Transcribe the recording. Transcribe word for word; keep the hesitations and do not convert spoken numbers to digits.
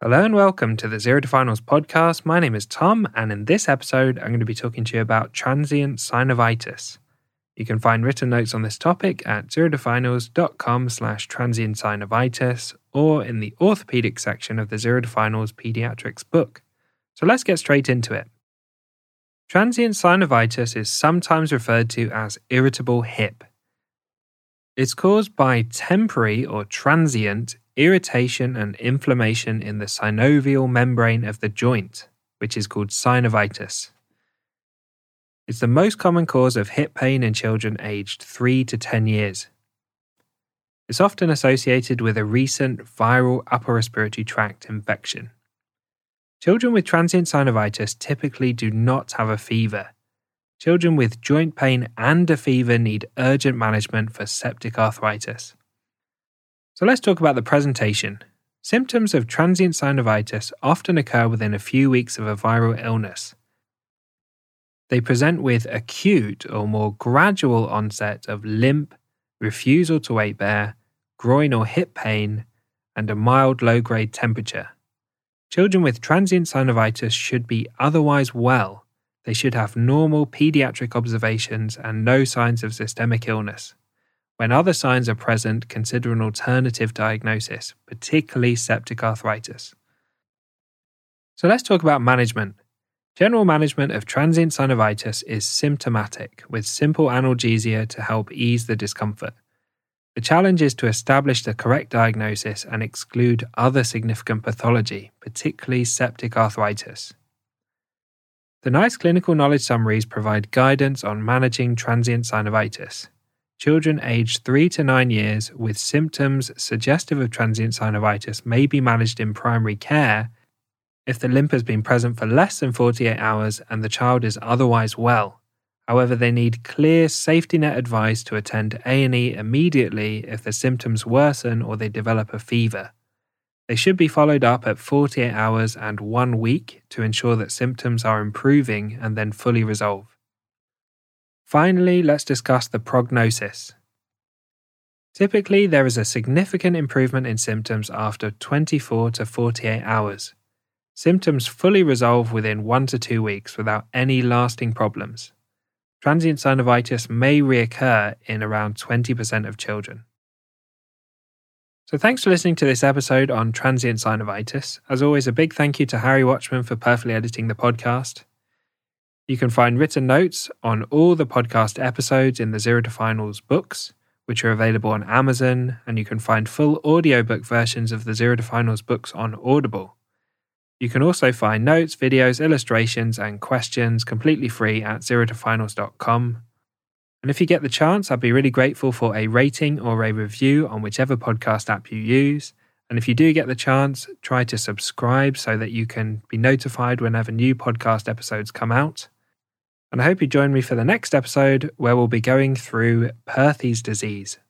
Hello and welcome to the Zero to Finals podcast. My name is Tom, and in this episode, I'm going to be talking to you about transient synovitis. You can find written notes on this topic at zerotofinals.com slash transient synovitis or in the orthopedic section of the Zero to Finals pediatrics book. So let's get straight into it. Transient synovitis is sometimes referred to as irritable hip. It's caused by temporary or transient irritation and inflammation in the synovial membrane of the joint, which is called synovitis. It's the most common cause of hip pain in children aged three to ten years. It's often associated with a recent viral upper respiratory tract infection. Children with transient synovitis typically do not have a fever. Children with joint pain and a fever need urgent management for septic arthritis. So let's talk about the presentation. Symptoms of transient synovitis often occur within a few weeks of a viral illness. They present with acute or more gradual onset of limp, refusal to weight bear, groin or hip pain, and a mild low-grade temperature. Children with transient synovitis should be otherwise well. They should have normal pediatric observations and no signs of systemic illness. When other signs are present, consider an alternative diagnosis, particularly septic arthritis. So let's talk about management. General management of transient synovitis is symptomatic, with simple analgesia to help ease the discomfort. The challenge is to establish the correct diagnosis and exclude other significant pathology, particularly septic arthritis. The NICE clinical knowledge summaries provide guidance on managing transient synovitis. Children aged three to nine years with symptoms suggestive of transient synovitis may be managed in primary care if the limp has been present for less than forty-eight hours and the child is otherwise well. However, they need clear safety net advice to attend A and E immediately if the symptoms worsen or they develop a fever. They should be followed up at forty-eight hours and one week to ensure that symptoms are improving and then fully resolve. Finally, let's discuss the prognosis. Typically, there is a significant improvement in symptoms after twenty-four to forty-eight hours. Symptoms fully resolve within one to two weeks without any lasting problems. Transient synovitis may reoccur in around twenty percent of children. So thanks for listening to this episode on transient synovitis. As always, a big thank you to Harry Watchman for perfectly editing the podcast. You can find written notes on all the podcast episodes in the Zero to Finals books, which are available on Amazon, and you can find full audiobook versions of the Zero to Finals books on Audible. You can also find notes, videos, illustrations, and questions completely free at zero to finals dot com. And if you get the chance, I'd be really grateful for a rating or a review on whichever podcast app you use. And if you do get the chance, try to subscribe so that you can be notified whenever new podcast episodes come out. And I hope you join me for the next episode where we'll be going through Perthes disease.